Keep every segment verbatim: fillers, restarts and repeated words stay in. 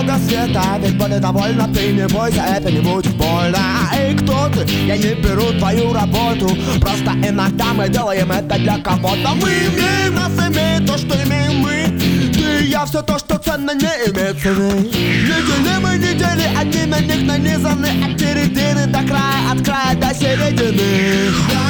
много света, ведь боли довольно, ты не бойся, это не будет больно. Эй, кто ты? Я не беру твою работу, просто иногда мы делаем это для кого-то. Мы имеем, нас имеет то, что имеем мы. Ты и я, все то, что ценно, не имеет цены. Недели мы недели, одни на них нанизаны от середины до края, от края до середины.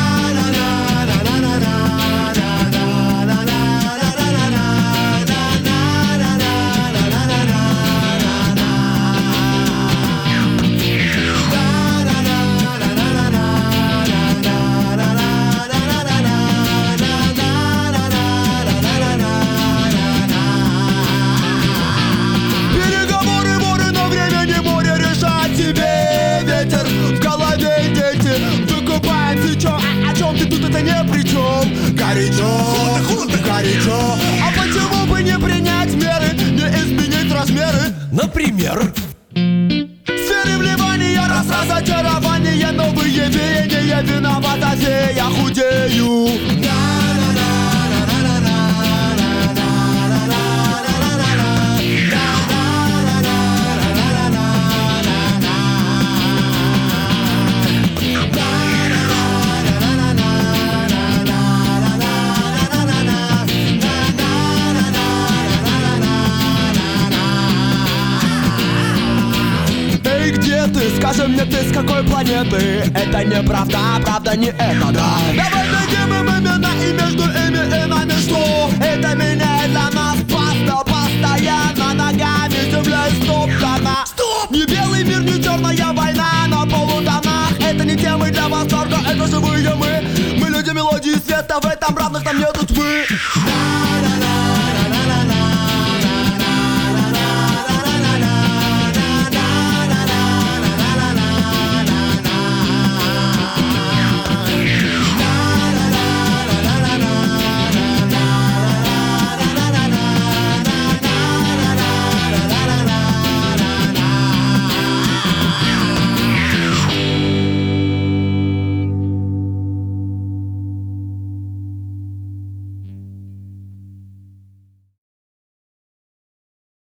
Это не при чем. Горячо, горячо. А почему бы не принять меры, не изменить размеры? Например, сферы вливания, раз разочарование, новые веяния, виновата я худею. Скажи мне, ты с какой планеты? Это неправда, правда не это, да. Давай найдем им имена и между ими и нами что? Это меняет для нас паста постоянно. Ногами земля истоптана. Стоп! Не белый мир, не черная война на полутонах. Это не темы для восторга, это живые мы. Мы люди мелодии света в этом